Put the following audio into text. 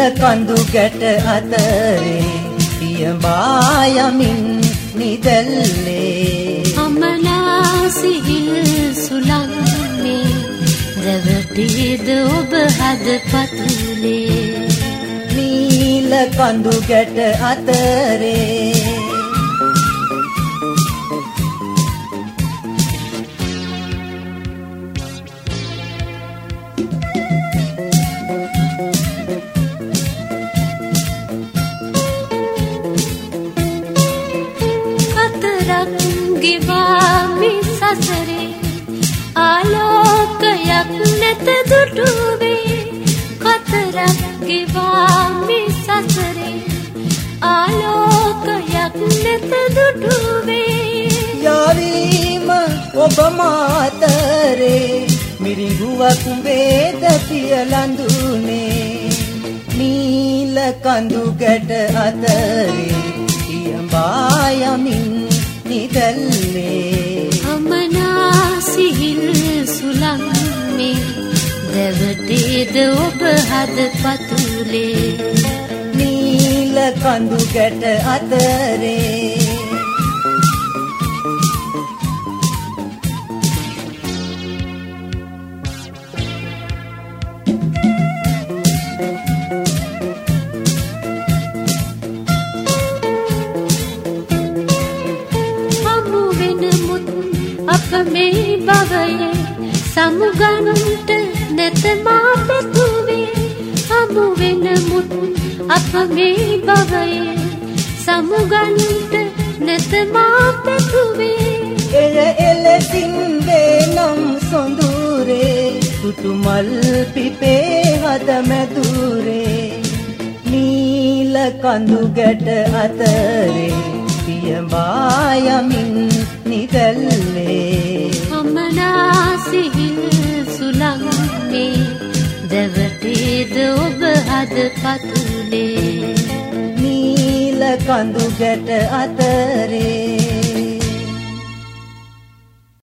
කඳු ගැට අතරේ පියඹා යමින් නිදැල්ලේ අමනා සිහිල් සුළංනේ රැවටීද ඔබ හද පතුලේ නීල කඳු ගැට අතරේ සසරේ ආලෝකයක් නැත දුටුවේ කතරක් ගෙවා මේ සසරේ ආලෝකයක් නැත දුටුවේ යාවීම ඔබ මාතරේ මිරිඟුවක් වේද පියලඳුනේ නීල කඳු ගැට අතරේ පියඹා යමින් නිදැල්ලේ අමනා සිහිල් සුළංනේ දැවටේද ඔබ හද පතුලේ නීල කඳු ගැට අතරේ අප මේ භවයේ සමුගන්ට නැත මා පැතුවේ හමු වෙන මුත් අප මේ භවයේ සමුගන්ට නැත මා පැතුවේ එල එලසින් නම් සොඳුරේ තුටුමල් පිපේ හද මැදුරේ නීල කඳු ගැට අතරේ පියඹා යමින් නිදැල්ලේ අමනා සිහිල් සුළංනේ දැවටේද ඔබ හද පතුලේ නීල කඳු ගැට අතරේ